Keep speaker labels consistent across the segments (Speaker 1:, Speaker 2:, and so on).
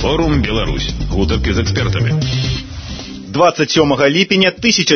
Speaker 1: Форум Беларусь. Гутаркі з экспертамі.
Speaker 2: 27 ліпеня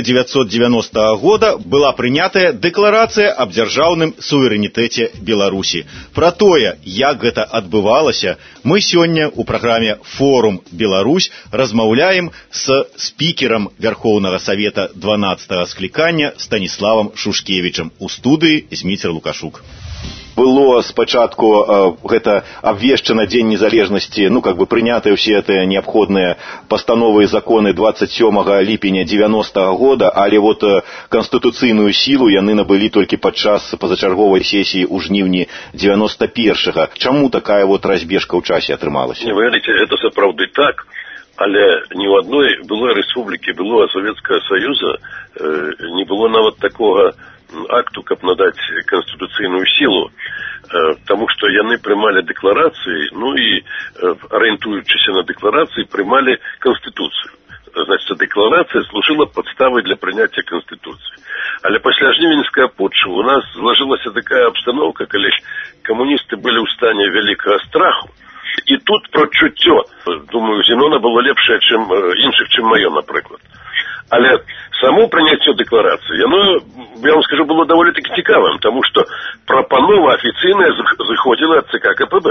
Speaker 2: 1990 года была прынятая дэкларацыя аб дзяржаўным суверэнітэце Беларусі. Пра тое, як гэта адбывалася, мы сёння ў праграме «Форум Беларусь» размаўляем з спікерам Верховнага Савета 12-го склікання Станіславам Шушкевічам. У студыі Зміцер Лукашук. Было спачатку гэта абвешчана Дзень незалежнасці, прынятыя ўсе гэтыя неабходныя пастановы і законы 27 ліпеня 90-го года, але канстытуцыйную сілу яны набылі толькі падчас пазачарговай сесіі ў жніўні 91-го. Чаму такая разбежка ў часе атрымалася?
Speaker 3: Не, ведаеце, это сапраўды так, але ні ў адной былой рэспублікі, былога Савецкага Саюза не было нават такога акту, каб надаць канстытуцыйную сілу, таму што яны прымалі дэкларацыі, і арыентуючыся на дэкларацыі прымалі канстытуцыю. Значит, дэкларацыя служыла падставай для прыняцця канстытуцыі. Але пасля жнівеньскага путчу у нас злажылася такая абстаноўка, калі камуністы былі ў стане вялікага страху. І тут прачуццё, думаю, Зенона было лепшае, чым іншых, чым маё, напрыклад. Але само прыняццё дэкларацыі, яно, я вам скажу, было даволі-таки цікавым, тому што прапанова афіцыйная зыходзіла ад ЦК КПБ.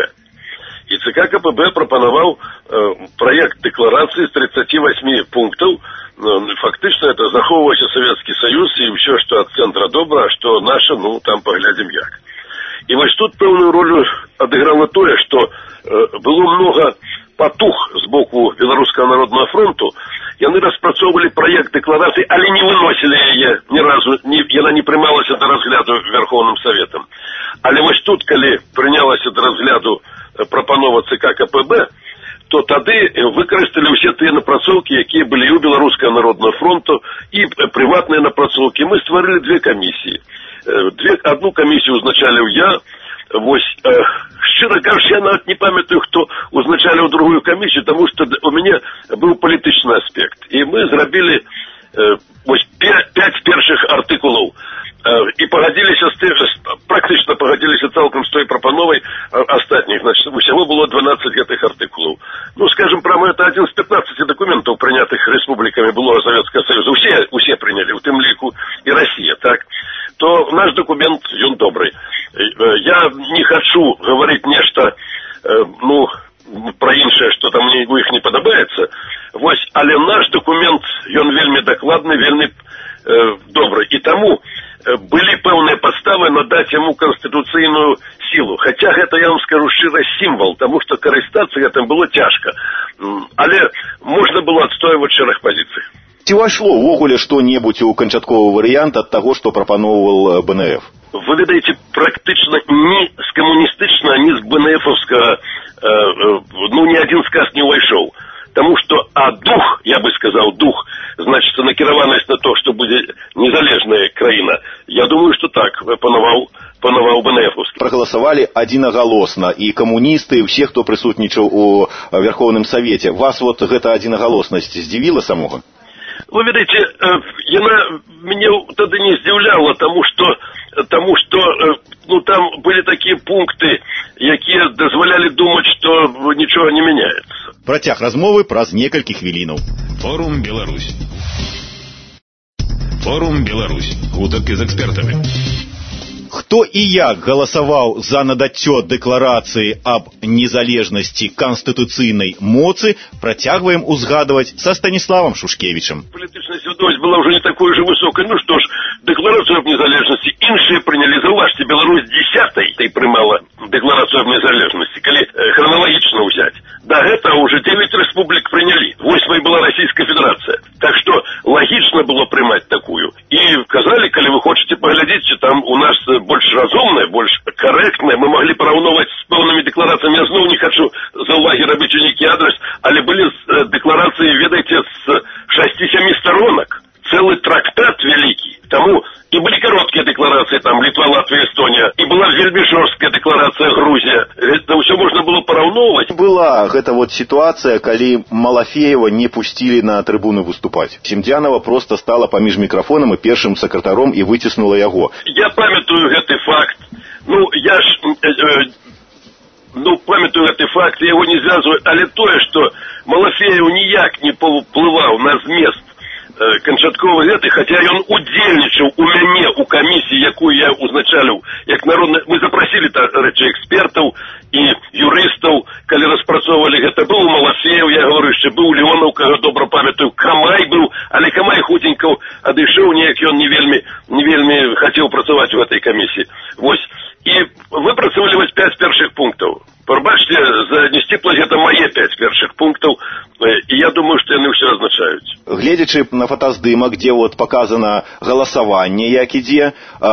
Speaker 3: І ЦК КПБ прапанаваў праект дэкларацыі з 38 пунктаў. Фактычна это захоўваўся Савецкі Саюз і ўсё, што ад цэнтра добра, а што наша, там паглядзім як. І вось тут пэўную ролю адыграла тое, што было многа патух з боку Беларускага народнага фронту. Яны распрацоўвалі праект дэкларацыі, але не выносілі яе ні разу, яна не прымалася да разгляду Верховным Саветам. Але вось тут, калі прынялася да разгляду прапанова ЦК КПБ, то тады выкарысталі ўсе тыя напрацоўкі, якія былі ў Беларускага народнага фронту, і прыватныя напрацоўкі. Мы стварылі две камісіі. Одну камісію узначаліў я. Вось, шчыра кажучы, я нават не памятаю, хто узначаліў другую камісію, таму што у мяне быў палітычны аспект. І мы зрабілі вось 5 першых артыкулаў і пагадзіліся практычна пагадзіліся цалкам з той прапановай астатніх. Значит, усяго было 12 гэтых артыкулаў. Скажем прямо, это один з 15 документаў, прынятых рэспублікамі былога Савецкага Саюза. Усе прынялі, у тым ліку і Расія, так? То наш документ, ён добрый. Я не хочу говорить нешта, про іншае, што там у іх не падабаецца. Вось, але наш документ, ён вельмі дакладны, вельмі добры. І таму былі пэўныя падставы надаць яму канстытуцыйную сілу. Хаця гэта, я вам скажу шчыра, сімвал, таму што карыстацца гэтым было цяжка. Але можна было адстойваць шэраг пазіцый.
Speaker 2: Ці ўвайшло ўвогуле што-небудзь у канчатковы варыянт ад таго, што прапаноўваў БНФ?
Speaker 3: Вы ведаеце, практычна ні з камуністычнага, ні з БНФаўскага ні адзін сказ не ўвайшоў. Таму што, дух, я бы сказаў, дух, значит, накіраванасць на то, што будзе незалежная краіна, я думаю, што так, панаваў БНФаўскі.
Speaker 2: Прагаласавалі адзінагалосна і камуністы, і ўсе, хто прысутнічаў у Верховным Савеце. Вас гэта адзінагалоснасць здзівіла самога?
Speaker 3: Вы ведаеце, яна мяне тады не здзіўляла, таму што там былі такія пункты, якія дазвалялі думаць, што нічога не мяняецца.
Speaker 2: Працяг размовы праз некалькі хвілінаў.
Speaker 1: Форум Беларусь. Форум Беларусь. Гутаркі з экспертамі.
Speaker 2: Хто і як галасаваў за надаццё дэкларацыі аб незалежнасці канстытуцыйнай моцы, працягваем узгадваць са Станіславам Шушкевічам.
Speaker 3: Палітычная свядомасць была ўжо не такой же высокай. Што ж, дэкларацыю аб незалежнасці іншыя прынялі. Заўважце, Беларусь 10-й прымала дэкларацыю аб незалежнасці, калі храналагічна ўзяць. Да гэтага ўжо 9 рэспублік прынялі. 8-й была Расійская Федэрацыя. Так што лагічна было прымаць такую. І казалі, калі вы хочаце паглядзець, там у нас больш разумная, больш карэктная, мы маглі параўноўваць з пэўнымі дэкларацыямі. Я зноў не хочу за ўвагі рабіць унікі адрес, але былі дэкларацыі, ведаеце, з 6-7 сторонак. Цэлы трактат вялікі. Таму і былі кароткія дэкларацыі, там Літва, Латвія, Эстонія, і была вельмі жорсткая дэкларацыя Грузія. Гэта ўсё можна было параўноўваць.
Speaker 2: Была гэта сітуацыя, калі Малафеева не пусцілі на трыбуну выступаць. Семдзянова проста стала паміж мікрафонам і першым сакратаром і выціснула яго.
Speaker 3: Я памятаю гэты факт. Я ж памятаю гэты факт, я его не звязываю, але тое, што Малафеев ніяк не паўплываў на змест канчатковай гэтай, хаця ён удзельнічаў у мяне у камісіі, якую я узначаліў як народны. Мы запрасілі, рэчы, экспертаў і юрыстаў, калі распрацоўвалі гэта. Быў Малафеев, я говорю, яшчэ быў Леонаў, каго добра памятаю, Камай быў, але Камай хутенька адышоў, неяк ён не вельмі хацеў працаваць у гэтай камісіі. Вось, і выпрацавалі 5 першых пунктаў. Прабачце, за несціпласць гэта мае 5 першых пунктаў, і я думаю, што яны ўсё азначаюць.
Speaker 2: Гледзячы на фотаздымак, дзе паказана галасаванне, як ідзе,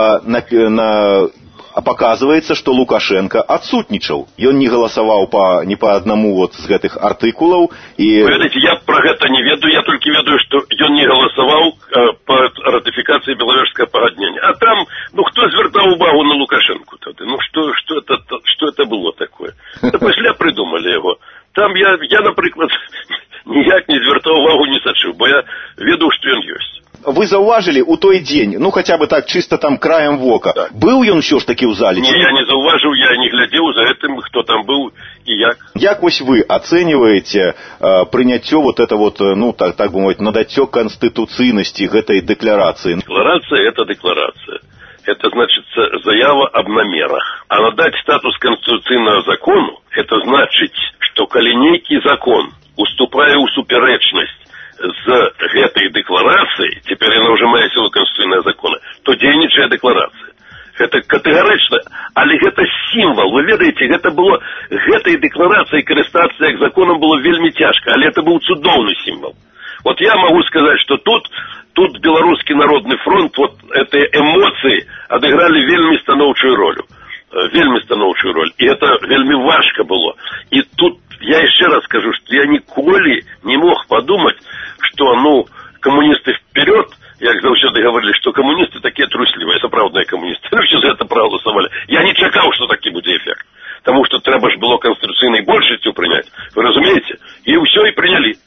Speaker 2: показывается, что Лукашенко отсутнічаў. Ён не галасаваў ни по одному з гэтых артыкулаў. І...
Speaker 3: Вы ведаеце, я про гэта не ведаю, я толькі ведаю, што ён не галасаваў по ратыфікацыі Белавежскага пагаднення. А там, хто звяртаў увагу на Лукашенку тады? Что это было такое? Да пасля придумали яго. Там я, напрыклад, ніяк не звяртаў увагу, не сачыў, бо я ведаў, што ён ёсць.
Speaker 2: Вы заўважылі у той дзень, хотя бы так, чисто там краем вока, так. Быў ён ўсё ж таки ў зале?
Speaker 3: Не, я не заўважыў, я не глядзеў за гэтым, хто там быў і як.
Speaker 2: Як вось вы ацэньваеце прыняццё так бы мовіць, надаццё канстытуцыйнасці гэтай дэкларацыі?
Speaker 3: Декларация – это декларация. Это значит заява об намерах. А надать статус конституцыйного закону – это значит, что калі нейкі закон, уступая ў супярэчнасць з гэтай дэкларацыяй, цяпер яна ўжо мае сілу канстытуцыйнага закона, то дзейнічае дэкларацыя. Гэта катэгарычна, але гэта сімвал. Вы ведаеце, гэта было гэтай дэкларацыяй карыстацца як законам было вельмі цяжка, але это быў цудоўны сімвал. Вот я могу сказать, что тут Белорусский народный фронт, эти эмоции отыграли вельмі становчую роль. И это вельмі важко было. И тут я еще раз скажу, что я ніколі не мог подумать, что, коммунисты вперед, як заўсёды говорили, что коммунисты такие трусливые, сапраўдныя коммунисты. Все за это проголосовали. Я не чакаў, что таки будет эффект. Потому что трэба ж было конституцыйнай большасцю принять. Вы разумеете? И все, и приняли.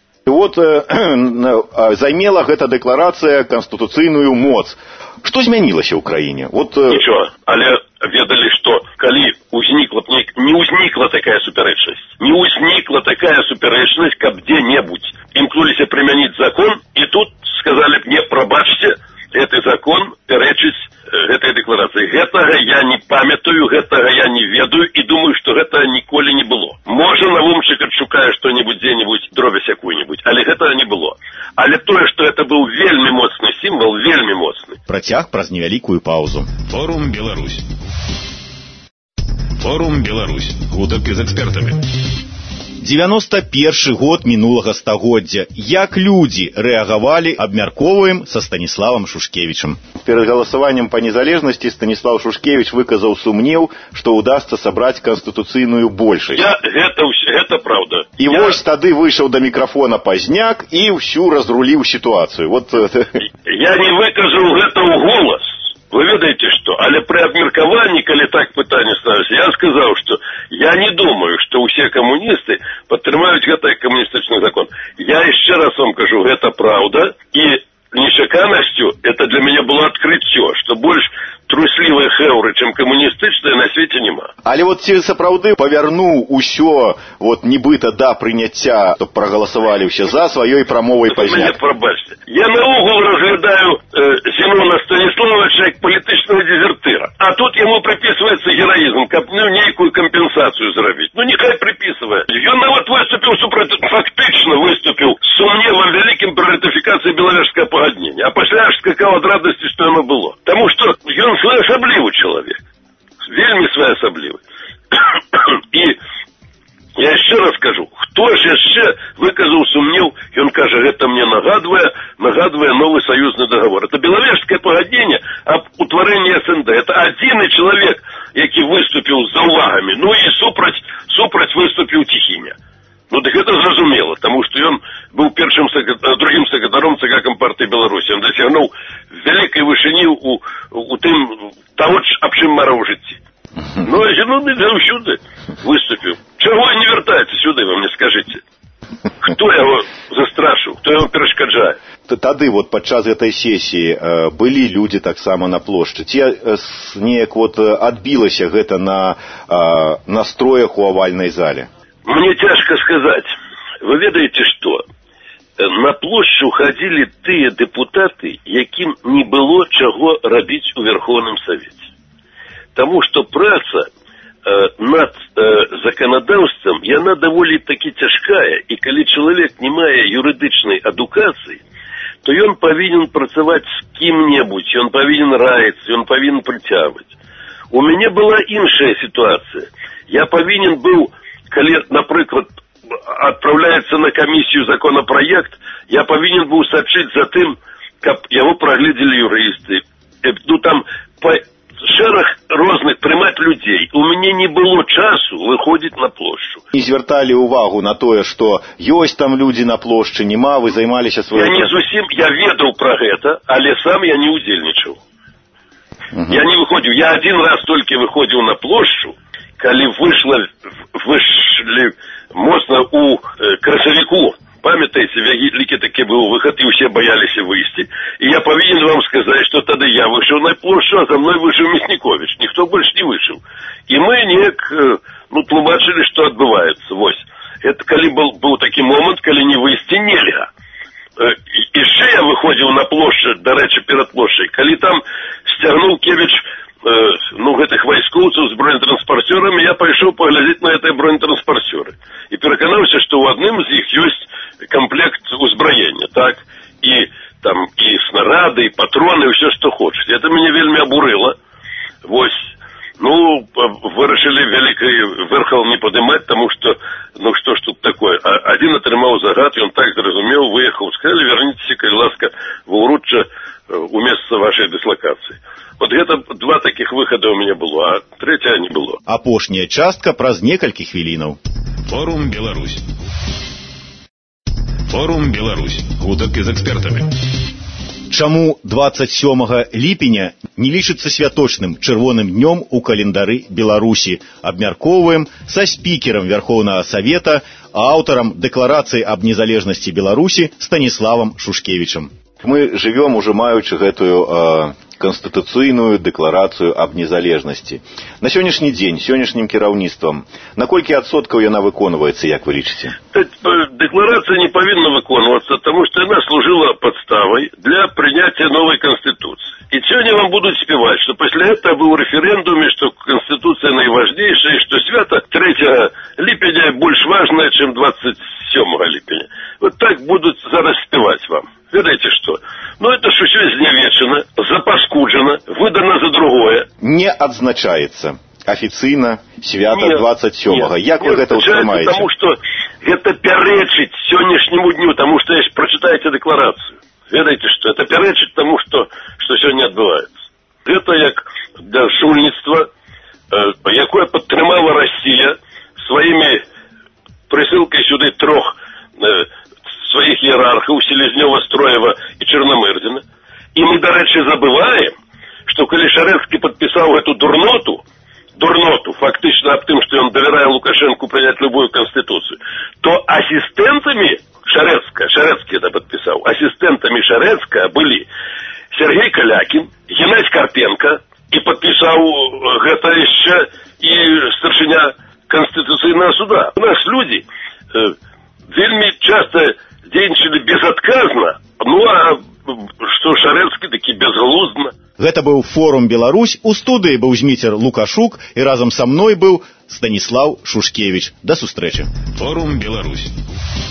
Speaker 2: Займела гэта дэкларацыя канстытуцыйную моц. Што змянілася ў краіне?
Speaker 3: Нічого, але ведалі, што калі не ўзнікла такая супярэчнасць, каб дзе-небудзь імкнуліся прымяніць закон, і тут сказалі б, не, прабачце, гэты закон пярэчыць гэтай дэкларацыі. Гэтага я не памятаю, гэтага я не ведаю, і думаю, што гэта ніколі не было. Можа, Навумчык адшукае што-небудзь дзе-небудзь, дробязь якую-небудзь, але гэтага не было. Але тое, што гэта быў вельмі моцны сімвал, вельмі моцны.
Speaker 2: Працяг праз невялікую паузу.
Speaker 1: Форум Беларусь. Форум Беларусь. Гутаркі з экспертамі.
Speaker 2: 91 год мінулага стагоддзя. Як людзі рэагавалі, абмяркоўваем са Станіславам Шушкевічам. Перад галасаваннем па незалежнасці Станіслав Шушкевіч выказаў сумнеў, што ўдасца сабраць канстытуцыйную большасць.
Speaker 3: Гэта правда.
Speaker 2: І вось тады выйшаў да мікрафона Пазняк і ўсю разруліў сітуацыю.
Speaker 3: Я не выказаў гэта ў голас. Вы ведаеце што? Але пры абмеркаванні, калі так пытанне ставіцца, я сказаў, што я не думаю, што ўсе камуністы падтрымаюць гэты камуністычны закон. Я яшчэ раз вам кажу, гэта праўда, і нечаканасцю это для мяне было адкрыццё, што больш труслівыя хэўры, чым камуністычныя, на свеце няма.
Speaker 2: Але ці сапраўды павярнуў усё нібыта да прыняцця, каб прагаласавалі ўсе за сваёй прамовай Пазняк.
Speaker 3: Прабачце. Я наогул разглядаю Зімона Станіславовича як палітычнага дезертыра. А тут яму приписывается героизм, каб нейкую кампенсацыю зрабіць. Нехай приписывае. Ён нават фактычна выступіў з сумневам вялікім пры ратыфікацыі Белавежскага пагаднення. А пасля аж скакаў ад радасці, што яно было. Таму што ён своеасаблівы чалавек. Вельмі своеасаблівы. І я яшчэ раз кажу, хто ж яшчэ выказаў сумнеў, ён кажа, гэта мне нагадвае новы саюзны договор. Это Белавежскае пагадненне аб утварэнні СНД. Это адзіны чалавек, які выступіў з заўвагамі, і супраць выступіў Ціхіня. Так гэта зразумела, таму што ён быў другім сакратаром ЦК Кампартыі Беларусі. Ён дасягнуў вялікай вышыні у тым таго, аб чым мараў у жыцці. Зіновий заўсёды выступіў. Чаго не вяртаецца сюды, вы мне скажыце? Хто яго застрашыў? Хто яго перашкаджае?
Speaker 2: Тады падчас гэтай сесіі былі людзі таксама на плошчы. Ці неяк адбілася гэта на настроях у авальнай зале?
Speaker 3: Мне цяжка сказаць. Вы ведаеце што? На плошчу хадзілі тыя дэпутаты, якім не было чаго рабіць у Верховным Савеце. Таму што праца над заканадаўствам, яна даволі такі цяжкая, і калі чалавек не мае юрыдычнай адукацыі, то ён павінен працаваць з кім-небудзь, ён павінен раіцца, ён павінен прыцягваць. У мяне была іншая сітуацыя. Я павінен быў, калі, напрыклад, адпраўляецца на камісію законапраект, я павінен быў сачыць за тым, каб яго прагледзелі юрысты. Ну, там шэраг розных прымаць людзей. У мяне не было часу выходзіць на плошчу.
Speaker 2: Не звярталі ўвагу на тое, што ёсць там людзі на плошчы, нема, вы займаліся сваёй...
Speaker 3: Я не зусім, я ведаў пра гэта, але сам я не удзельнічаў. Я не выходзіў. Я один раз толькі выходзіў на плошчу, калі вышлі моцна у красавіку. Памятаеце, вялікі такі быў выхад, і ўсе баяліся выйсці. І я павінен вам сказаць, што тады я выйшаў на плошчу, а за мной выйшаў Мясніковіч. Ніхто больш не выйшаў. І мы неяк, тлумачылі, што адбываецца. Вось. Это калі быў такі момант, калі не выйсці нельга. Яшчэ я выходзіў на плошчу, дарэчы, перад плошчай, калі там сцягнуў Кевіч гэтых вайскоўцаў з бронетранспарцёрамі, я пайшоў паглядзець на гэтыя бронетранспарцёры. І пераканаўся, што ў адным з іх ёсць камплект узбраення, так? І там і снарады, і патроны, і ўсё, што хочаш. Это мяне вельмі абурыла. Вось. Вырашылі вялікай верхал не падымаць, таму што, што ж тут такое? Адзін атрымаў загад, ён так зразумеў, выехаў, сказалі, верніцеся, калі ласка, ва ўручча у месца вашай дыслакацыі. Вот гэта два такіх выхада ў мяне было, а трэця не было.
Speaker 2: Апошняя частка праз некалькі хвілінаў.
Speaker 1: Форум Беларусь. Форум Беларусь. Гутаркі з экспертамі.
Speaker 2: Чаму 27 ліпеня не лічыцца святочным чырвоным днём у календары Беларусі? Абмяркоўваем са спікерам Верховнага Савета, аўтарам дэкларацыі аб незалежнасці Беларусі Станіславам Шушкевічам. Мы жывём ужо маючы гэтую канстытуцыйную дэкларацыю аб незалежнасці. На сённяшні дзень, сённяшнім кіраўніцтвам, на колькі адсоткаў яна выконваецца, як вы лічыце?
Speaker 3: Дэкларацыя не павінна выконвацца, таму што яна служыла падставай для прыняцця новай канстытуцыі. І сёння вам будуць спяваць, што пасля гэтага быў рэферэндуме, што канстытуцыя найважнейшая, і што свята 3 ліпеня больш важнае, чым 27 ліпеня. Вот так будуць зараз спяваць вам. Ведаеце што? Это ж усё знявечана, запаскуджана, выдана за другое.
Speaker 2: Не адзначаецца афіцыйна свята 27-го. Як вы гэта ўспрымаеце?
Speaker 3: Таму што гэта пярэчыць сённяшняму дню, таму што прачытаеце дэкларацыю. Ведаеце што? Это пярэчыць таму, што сёння адбываецца. Гэта як шульніцтва, якое падтрымала Расія сваімі прысылкай сюды 3 сваіх іерархаў Селезнёва, Строева і Чарнамырдзіна. І мы, дарэчы, забываем, што калі Шарэцкі падпісаў гэту дурноту, фактычна аб тым, што ён давярае Лукашэнку прыняць любую канстытуцыю, то асістэнтамі Шарэцкі это падпісаў, асістэнтамі Шарэцка былі Сергей Калякін, Геннадзь Карпенко, і падпісаў гэта яшчэ і старшыня Канстытуцыйнага суда. У нас людзі вельмі часта дзейнічалі безадказна, а што Шарэцкі такі безглуздна.
Speaker 2: Гэта быў форум Беларусь, у студыі быў Зміцер Лукашук, і разам са мной быў Станіслаў Шушкевіч. Да сустрэчы.
Speaker 1: Форум Беларусь.